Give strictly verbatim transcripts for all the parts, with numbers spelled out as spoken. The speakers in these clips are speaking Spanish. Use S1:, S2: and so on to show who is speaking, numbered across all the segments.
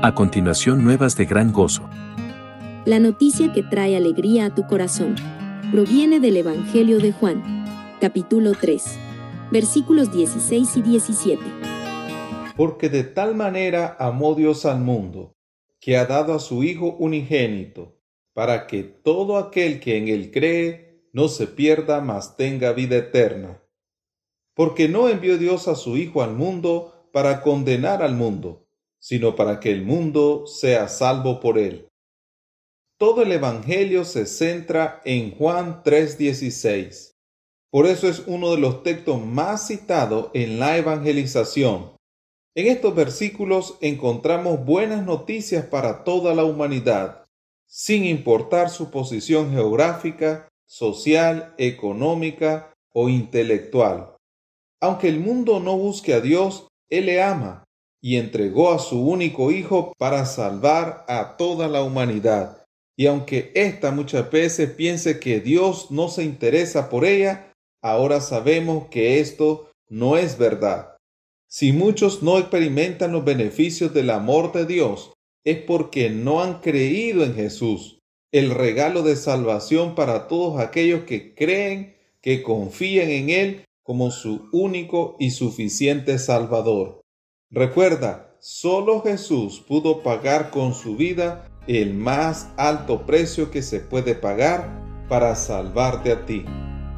S1: A continuación, nuevas de gran gozo.
S2: La noticia que trae alegría a tu corazón proviene del Evangelio de Juan, capítulo tres, versículos dieciséis y diecisiete.
S3: Porque de tal manera amó Dios al mundo, que ha dado a su Hijo unigénito, para que todo aquel que en él cree no se pierda, mas tenga vida eterna. Porque no envió Dios a su Hijo al mundo para condenar al mundo, sino para que el mundo sea salvo por él. Todo el Evangelio se centra en Juan tres dieciséis. Por eso es uno de los textos más citados en la evangelización. En estos versículos encontramos buenas noticias para toda la humanidad, sin importar su posición geográfica, social, económica o intelectual. Aunque el mundo no busque a Dios, Él le ama y entregó a su único Hijo para salvar a toda la humanidad. Y aunque ésta muchas veces piense que Dios no se interesa por ella, ahora sabemos que esto no es verdad. Si muchos no experimentan los beneficios del amor de Dios, es porque no han creído en Jesús, el regalo de salvación para todos aquellos que creen, que confían en Él como su único y suficiente Salvador. Recuerda, solo Jesús pudo pagar con su vida el más alto precio que se puede pagar para salvarte a ti.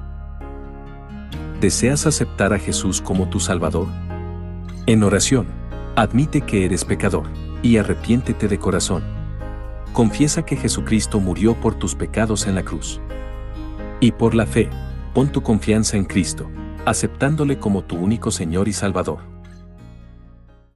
S1: ¿Deseas aceptar a Jesús como tu Salvador? En oración, admite que eres pecador y arrepiéntete de corazón. Confiesa que Jesucristo murió por tus pecados en la cruz. Y por la fe, pon tu confianza en Cristo, aceptándole como tu único Señor y Salvador.